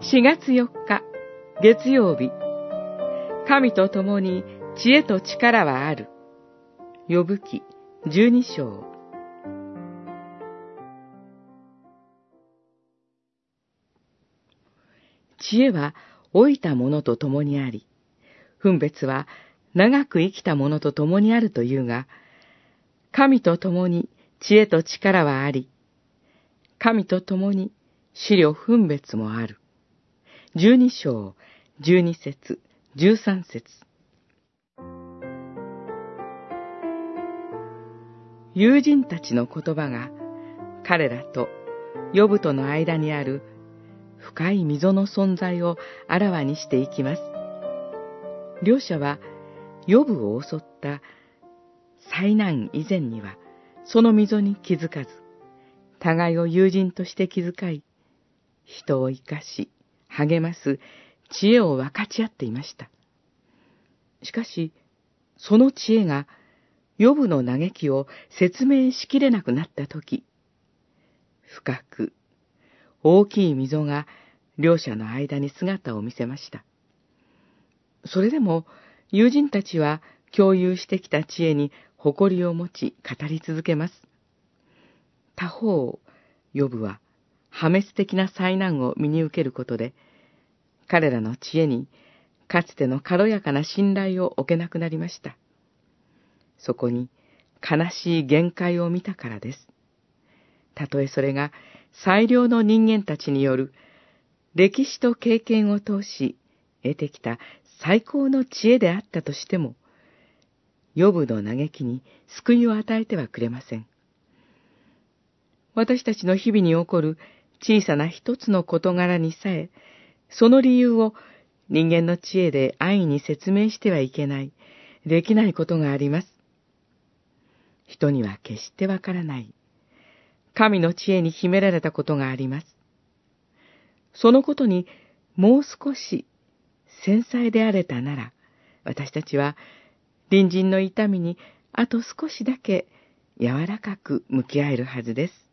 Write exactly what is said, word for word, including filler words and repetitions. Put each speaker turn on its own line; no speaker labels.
しがつよっか、月曜日。神と共に知恵と力はある。ヨブ記じゅうに章。知恵は老いた者と共にあり、分別は長く生きた者と共にあるというが、神と共に知恵と力はあり、神と共に思慮分別もある。じゅうに章、じゅうに節、じゅうさん節。友人たちの言葉が彼らとヨブとの間にある深い溝の存在をあらわにしていきます。両者はヨブを襲った災難以前にはその溝に気づかず、互いを友人として気遣い、人を生かし励ます知恵を分かち合っていました。しかし、その知恵がヨブの嘆きを説明しきれなくなったとき、深く大きい溝が両者の間に姿を見せました。それでも友人たちは共有してきた知恵に誇りを持ち語り続けます。他方、ヨブは破滅的な災難を身に受けることで、彼らの知恵にかつての軽やかな信頼を置けなくなりました。そこに悲しい限界を見たからです。たとえそれが最良の人間たちによる歴史と経験を通し得てきた最高の知恵であったとしても、ヨブの嘆きに救いを与えてはくれません。私たちの日々に起こる小さな一つの事柄にさえ、その理由を人間の知恵で安易に説明してはいけない、できないことがあります。人には決してわからない、神の知恵に秘められたことがあります。そのことにもう少し繊細であれたなら、私たちは隣人の痛みにあと少しだけ柔らかく向き合えるはずです。